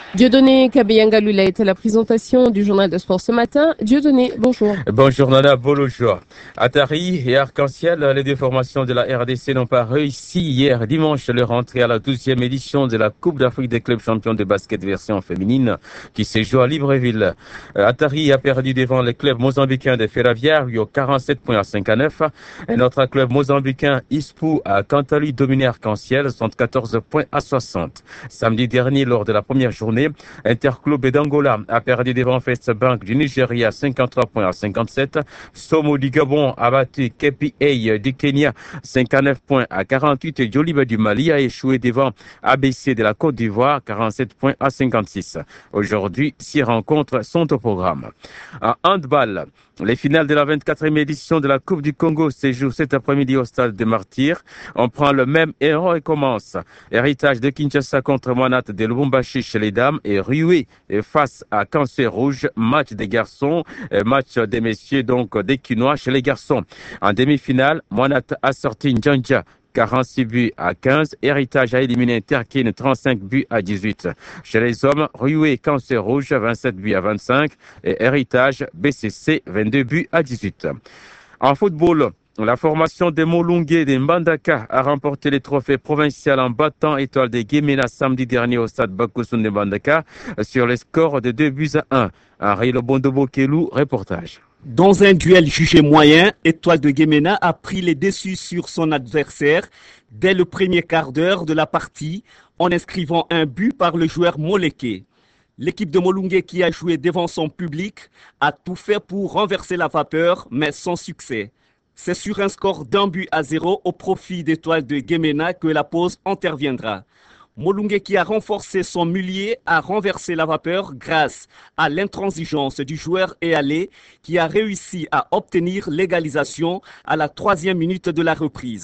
Dieudonné Kabeyangalula était la présentation du journal de sport ce matin. Dieudonné, bonjour. Bonjour Nana, bonjour. Atari et Arc-en-Ciel, les deux formations de la RDC n'ont pas réussi hier dimanche leur entrée à la 12e édition de la Coupe d'Afrique des clubs champions de basket version féminine qui se joue à Libreville. Atari a perdu devant les clubs mozambicains de Ferroviario 47 points à 5 à 9. Un autre club mozambicain, Ispu, a quant à lui dominé Arc-en-Ciel 74 points à 60. Samedi dernier, lors de la première journée, Interclub d'Angola a perdu devant First Bank du Nigeria 53 points à 57. Somo du Gabon a battu KPA du Kenya 59 points à 48 et Joliba du Mali a échoué devant ABC de la Côte d'Ivoire 47 points à 56. Aujourd'hui, 6 rencontres sont au programme. En handball, les finales de la 24e édition de la Coupe du Congo se jouent cet après-midi au stade des Martyrs. On prend le même héros et commence. Héritage de Kinshasa contre Moanat de Lubumbashi chez les dames et Rioué face à Cancer Rouge. Match des garçons, match des messieurs, donc des Quinois chez les garçons. En demi-finale, Moanat a sorti Njanja 46 buts à 15. Héritage a éliminé Terkin 35 buts à 18. Chez les hommes, Rioué Cancer Rouge 27 buts à 25 et Héritage BCC 22 buts à 18. En football, la formation des Molungué de Mbandaka a remporté les trophées provinciaux en battant Étoile de Guémena samedi dernier au stade Bakoussoun de Mbandaka sur le score de 2 buts à 1. Henri Lobondo-Bokelou, reportage. Dans un duel jugé moyen, Étoile de Guémena a pris les dessus sur son adversaire dès le premier quart d'heure de la partie en inscrivant un but par le joueur Moleke. L'équipe de Molungué qui a joué devant son public a tout fait pour renverser la vapeur, mais sans succès. C'est sur un score d'1-0 au profit d'Étoile de Guémena que la pause interviendra. Molungué qui a renforcé son mulier a renversé la vapeur grâce à l'intransigeance du joueur Ealé qui a réussi à obtenir l'égalisation à la 3e minute de la reprise.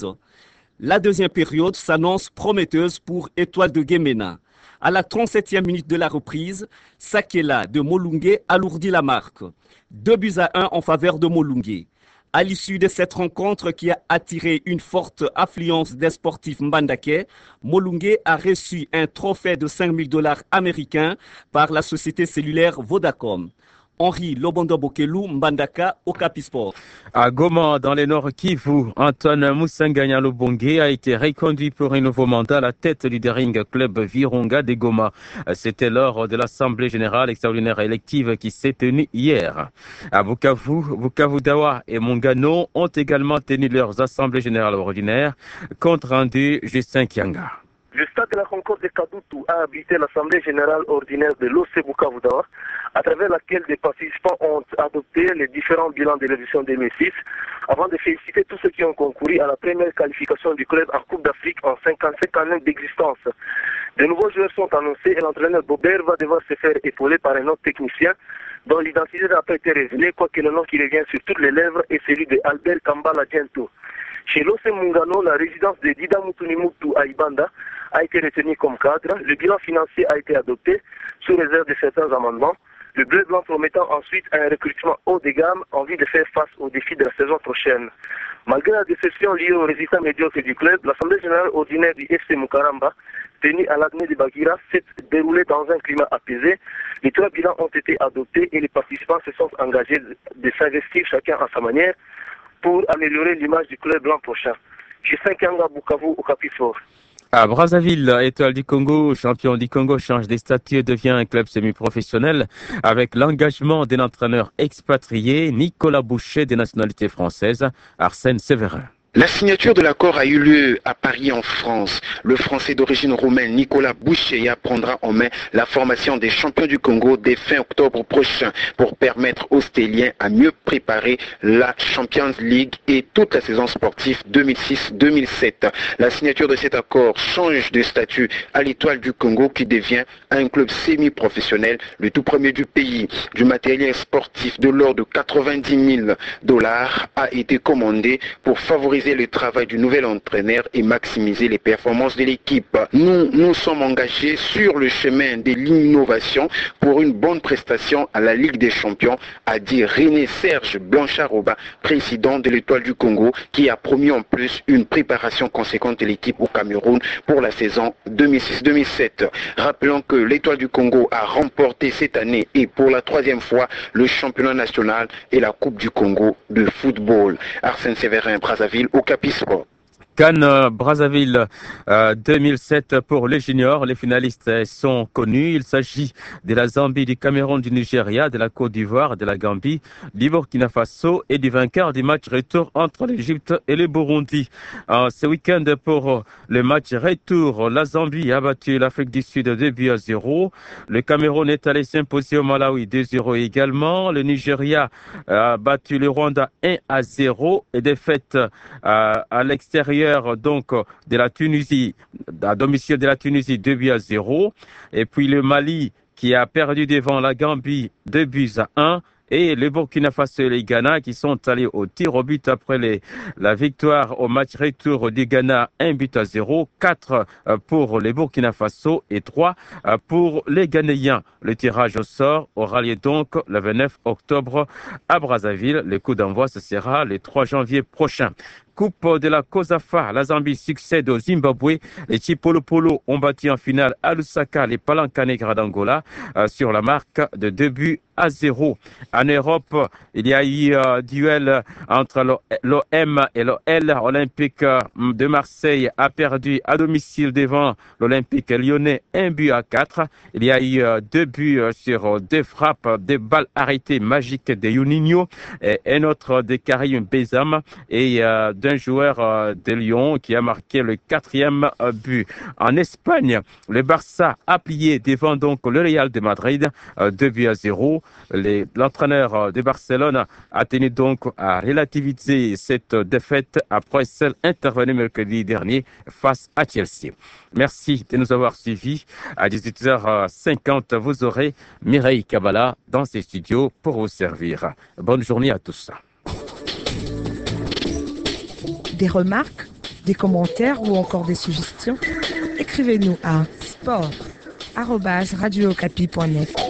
La deuxième période s'annonce prometteuse pour Étoile de Guémena. À la 37e minute de la reprise, Sakela de Molungué alourdit la marque. 2-1 en faveur de Molungué. À l'issue de cette rencontre qui a attiré une forte affluence des sportifs mbandakais, Molungué a reçu un trophée de $5 000 américains par la société cellulaire Vodacom. Henri Lobondo-Bokelou, Mbandaka, Okapi Sport. À Goma, dans le Nord Kivu, Antoine Moussanganya Lobongé a été reconduit pour un nouveau mandat à la tête du Daring Club Virunga de Goma. C'était lors de l'Assemblée générale extraordinaire élective qui s'est tenue hier. À Bukavu, Bukavu Dawa et Mongano ont également tenu leurs assemblées générales ordinaires. Compte rendu Justin Kianga. Le stade de la Concorde de Kadutu a abrité l'Assemblée générale ordinaire de l'OC Bukavu Dawa, à travers laquelle des participants ont adopté les différents bilans de l'édition 2006, avant de féliciter tous ceux qui ont concouru à la première qualification du club en Coupe d'Afrique en 55 années d'existence. De nouveaux joueurs sont annoncés et l'entraîneur Bobert va devoir se faire épauler par un autre technicien dont l'identité n'a pas été révélée, quoique le nom qui revient sur toutes les lèvres est celui de Albert Kambala Gento. Chez l'OC Mungano, la résidence de Dida Mutunimutu à Ibanda a été retenue comme cadre. Le bilan financier a été adopté sous réserve de certains amendements. Le bleu blanc promettant ensuite un recrutement haut de gamme en vue de faire face aux défis de la saison prochaine. Malgré la déception liée aux résultats médiocres du club, l'Assemblée générale ordinaire du FC Mukaramba, tenue à l'Adné de Bagira, s'est déroulée dans un climat apaisé. Les 3 bilans ont été adoptés et les participants se sont engagés de s'investir chacun à sa manière pour améliorer l'image du club l'an prochain. Justin Kianga, Bukavu, Okapi Sport. À Brazzaville, Étoile du Congo, champion du Congo, change de statut et devient un club semi-professionnel avec l'engagement d'un entraîneur expatrié, Nicolas Boucher, de nationalité française, Arsène Séverin. La signature de l'accord a eu lieu à Paris en France. Le Français d'origine roumaine Nicolas Boucheya prendra en main la formation des champions du Congo dès fin octobre prochain pour permettre aux Stéliens à mieux préparer la Champions League et toute la saison sportive 2006-2007. La signature de cet accord change de statut à l'Étoile du Congo qui devient un club semi-professionnel, le tout premier du pays. Du matériel sportif de l'ordre de $90 000 a été commandé pour favoriser superviser le travail du nouvel entraîneur et maximiser les performances de l'équipe. Nous sommes engagés sur le chemin de l'innovation pour une bonne prestation à la Ligue des Champions, a dit René Serge Blanchard-Roba, président de l'Étoile du Congo, qui a promis en plus une préparation conséquente de l'équipe au Cameroun pour la saison 2006-2007. Rappelons que l'Étoile du Congo a remporté cette année et pour la 3e fois le championnat national et la Coupe du Congo de football. Arsène Séverin, Brazzaville, Okapi Sport. CAN Brazzaville 2007 pour les juniors. Les finalistes sont connus. Il s'agit de la Zambie, du Cameroun, du Nigeria, de la Côte d'Ivoire, de la Gambie, du Burkina Faso et du vainqueur du match retour entre l'Égypte et le Burundi. Ce week-end pour le match retour, la Zambie a battu l'Afrique du Sud 2-0. Le Cameroun est allé s'imposer au Malawi 2-0 également. Le Nigeria a battu le Rwanda 1-0 et défaite à l'extérieur donc de la Tunisie, à domicile de la Tunisie 2-0. Et puis le Mali qui a perdu devant la Gambie 2-1. Et le Burkina Faso et le Ghana qui sont allés au tir au but après la victoire au match retour du Ghana 1-0, 4 pour les Burkina Faso et 3 pour les Ghanéens. Le tirage au sort aura lieu donc le 29 octobre à Brazzaville. Le coup d'envoi, ce sera le 3 janvier prochain. Coupe de la COSAFA, la Zambie succède au Zimbabwe. Les Chipolo Polo ont battu en finale à Lusaka les Palanca Negra d'Angola sur la marque de 2-0. En Europe, il y a eu duel entre l'OM et l'OL. Olympique de Marseille a perdu à domicile devant l'Olympique lyonnais 1-4. Il y a eu 2 buts sur 2 frappes, 2 balles arrêtées magiques de Juninho et un autre de Karim Benzema et d'un joueur de Lyon qui a marqué le 4e but. En Espagne, le Barça a plié devant donc le Real de Madrid 2-0. L'entraîneur de Barcelone a tenu donc à relativiser cette défaite après celle intervenue mercredi dernier face à Chelsea. Merci de nous avoir suivis. À 18h50, vous aurez Mireille Kabbalah dans ses studios pour vous servir. Bonne journée à tous. Des remarques, des commentaires ou encore des suggestions? Écrivez-nous à sport@radiookapi.net.